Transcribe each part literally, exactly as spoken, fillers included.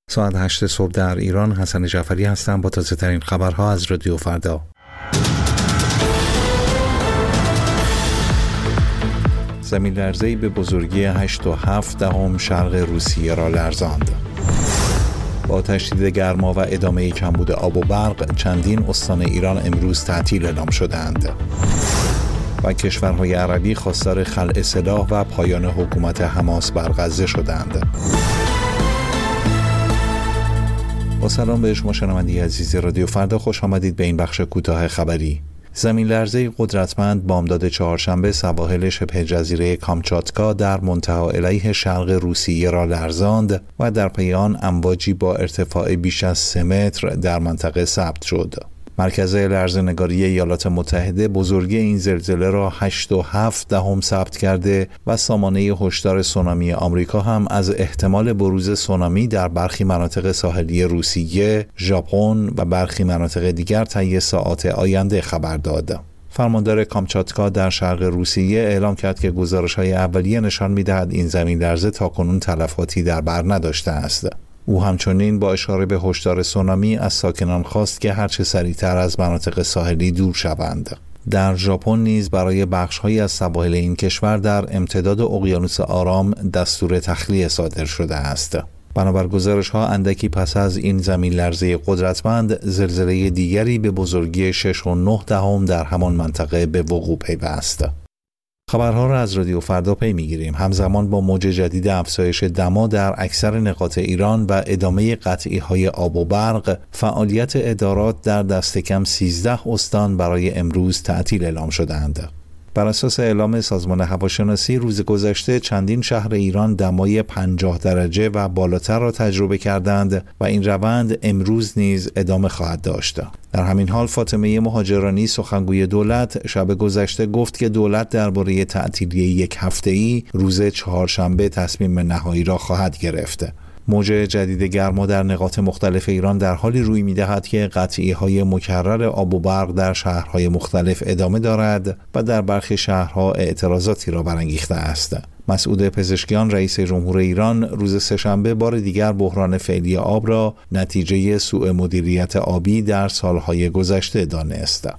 ساعت هشت صبح در ایران. حسن جعفری هستم با تازه ترین خبرها از رادیو فردا. زمین لرزه‌ای به بزرگی هشت و هفت دهم شرق روسیه را لرزاند. با تشدید گرما و ادامه کمبود آب و برق، چندین استان ایران امروز تعطیل اعلام شدند. و کشورهای عربی خواستار خلع سلاح و پایان حکومت حماس بر غزه شدند. با سلام به شما شنونده عزیز رادیو فردا، خوش آمدید به این بخش کوتاه خبری. زمین لرزه‌ای قدرتمند بامداد چهارشنبه سواحل شبه جزیره کامچاتکا در منتهی علیه شرق روسیه را لرزاند و در پی آن امواجی با ارتفاع بیش از سه متر در منطقه ثبت شد. مرکز لرزه‌نگاری ایالات متحده بزرگی این زلزله را هشت و هفت دهم ثبت کرده و سامانه هشدار سونامی آمریکا هم از احتمال بروز سونامی در برخی مناطق ساحلی روسیه، ژاپن و برخی مناطق دیگر طی ساعات آینده خبر داد. فرماندار کامچاتکا در شرق روسیه اعلام کرد که گزارش‌های اولیه نشان می‌دهد این زمین لرزه تاکنون تلفاتی در بر نداشته است. او همچنین با اشاره به هشدار سونامی از ساکنان خواست که هرچه سریعتر از مناطق ساحلی دور شوند. در ژاپن نیز برای بخش‌هایی از سواحل این کشور در امتداد اقیانوس آرام دستور تخلیه صادر شده است. بنابر گزارش‌ها اندکی پس از این زمین لرزه قدرتمند، زلزله دیگری به بزرگی شش و نه دهم در همان منطقه به وقوع پیوست. خبرها را از رادیو فردا پی میگیریم. همزمان با موج جدید افزایش دما در اکثر نقاط ایران و ادامه قطعی‌های آب و برق، فعالیت ادارات در دست کم سیزده استان برای امروز تعطیل اعلام شدند. بر اساس اعلام سازمان هواشناسی، روز گذشته چندین شهر ایران دمای پنجاه درجه و بالاتر را تجربه کردند و این روند امروز نیز ادامه خواهد داشت. در همین حال فاطمه مهاجرانی، سخنگوی دولت، شب گذشته گفت که دولت درباره تعطیلی یک هفته‌ای روز چهارشنبه تصمیم نهایی را خواهد گرفت. موج جدید گرما در نقاط مختلف ایران در حالی روی می‌دهد که قطعی‌های مکرر آب و برق در شهرهای مختلف ادامه دارد و در برخی شهرها اعتراضاتی را برانگیخته است. مسعود پزشکیان، رئیس جمهور ایران، روز سه‌شنبه بار دیگر بحران فعلی آب را نتیجه سوء مدیریت آبی در سالهای گذشته دانست.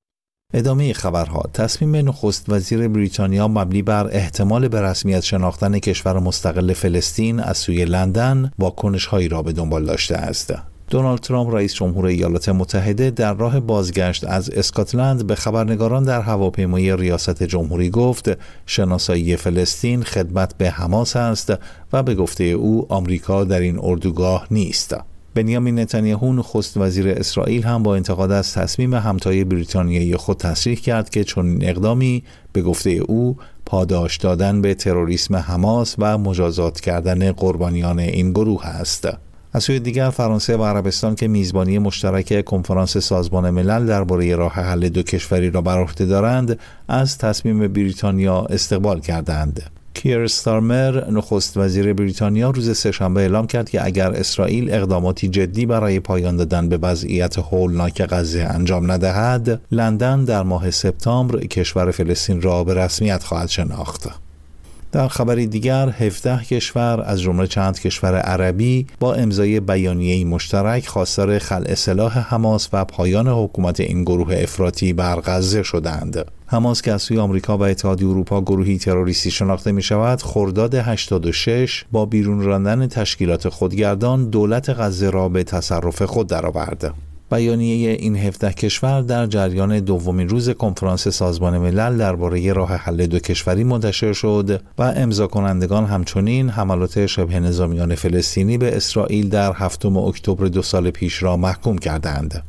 ادامه خبرها. تصمیم نخست وزیر بریتانیا مبنی بر احتمال به رسمیت شناختن کشور مستقل فلسطین از سوی لندن واکنش‌هایی را به دنبال داشته است. دونالد ترامپ، رئیس جمهور ایالات متحده، در راه بازگشت از اسکاتلند به خبرنگاران در هواپیمای ریاست جمهوری گفت شناسایی فلسطین خدمت به حماس است و به گفته او آمریکا در این اردوگاه نیست. بنیامین نتانیاهو، نخست وزیر اسرائیل، هم با انتقاد از تصمیم همتای بریتانیایی خود تصریح کرد که چنین اقدامی به گفته او پاداش دادن به تروریسم حماس و مجازات کردن قربانیان این گروه است. از سوی دیگر فرانسه و عربستان که میزبانی مشترک کنفرانس سازمان ملل درباره راه حل دو کشوری را بر عهده دارند، از تصمیم بریتانیا استقبال کردند. کیر استارمر، نخست وزیر بریتانیا، روز سه‌شنبه اعلام کرد که اگر اسرائیل اقداماتی جدی برای پایان دادن به وضعیت هولناک غزه انجام ندهد، لندن در ماه سپتامبر کشور فلسطین را به رسمیت خواهد شناخت. در خبری دیگر، هفده کشور از جمله چند کشور عربی با امضای بیانیه‌ای مشترک خواستار خلع سلاح حماس و پایان حکومت این گروه افراطی بر غزه شدند. حماس که از سوی آمریکا و اتحادیه اروپا گروهی تروریستی شناخته می شود، خرداد هشتاد و شش با بیرون راندن تشکیلات خودگردان دولت غزه را به تصرف خود درآورد. بیانیه این هفده کشور در جریان دومین روز کنفرانس سازمان ملل درباره راه حل دو کشوری منتشر شد و امضا کنندگان همچنین حملات شبه نظامیان فلسطینی به اسرائیل در هفتم اکتبر دو سال پیش را محکوم کردند.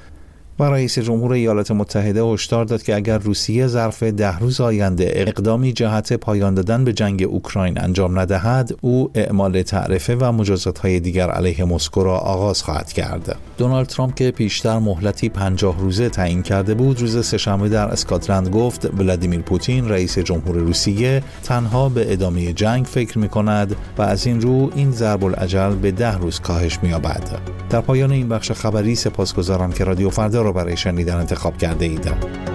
و رئیس جمهور ایالات متحده هشدار داد که اگر روسیه ظرف ده روز آینده اقدامی جهت پایان دادن به جنگ اوکراین انجام ندهد، او اعمال تعرفه و مجازات‌های دیگر علیه مسکو را آغاز خواهد کرد. دونالد ترامپ که پیشتر مهلتی پنجاه روزه تعیین کرده بود، روز سه‌شنبه در اسکاتلند گفت ولادیمیر پوتین، رئیس جمهور روسیه، تنها به ادامه جنگ فکر می‌کند و از این رو این ضرب الاجل به ده روز کاهش می‌یابد. در پایان این بخش خبری سپاسگزارم که رادیو فردا را برای شنیدن انتخاب کرده اید.